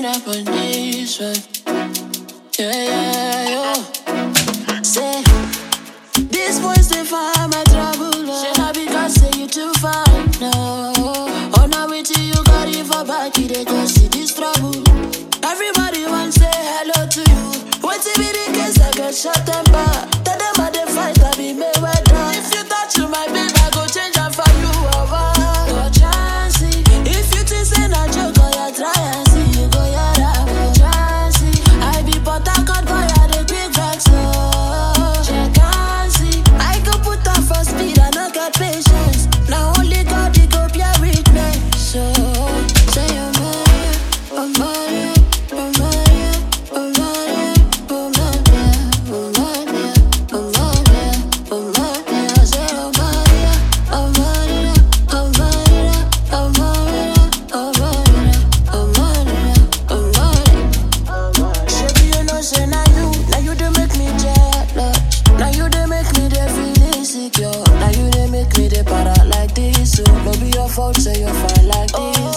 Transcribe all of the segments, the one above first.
Pulling up on this one. Yeah, yo. Say, this boys they find my trouble. Say not because say you too fine, no. Oh, now wait till you got it for back, you they go see this trouble. Everybody want say hello to you. Wait till be the case I get shot them back. Tell them how they fight, I be made weather. If you touch you, my baby, I go change up for you. Go chance. If you think say not joke, go ya try and see. You go ya rap, go chance. I be but I can't buy a the big vex, no. Check and see. I go put up for speed, I not get patience. Now only God, they go be a witness. So, say you're mine, I'm mine. Fault say you're fine like this.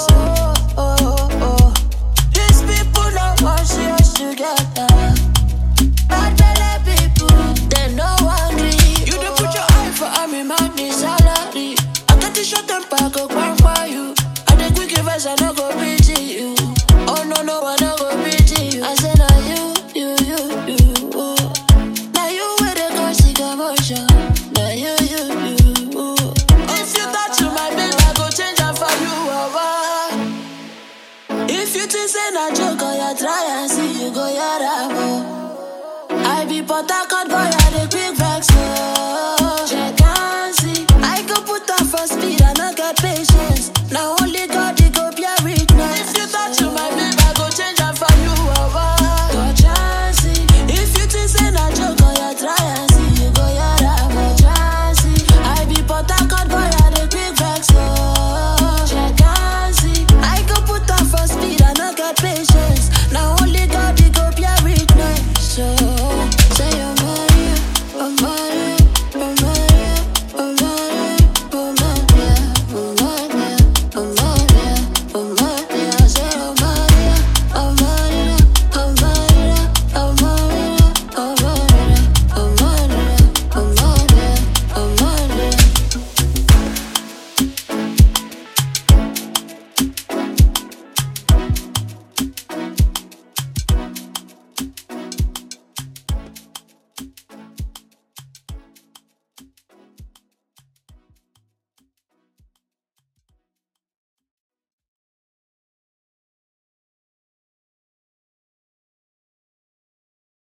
These people don't want us together. Bad belly people, they no hungry. You don't put your eye for army, money, salary. I got to shut them back, go by you. I the quick advice, I no go pity you. Oh no, I no go pity you. I say now you. Now you with the go see commotion. Now you. If you touch you, my baby, I go change up for you. If you think say na joke, go ya try and see. You go ya rap. I be but I can't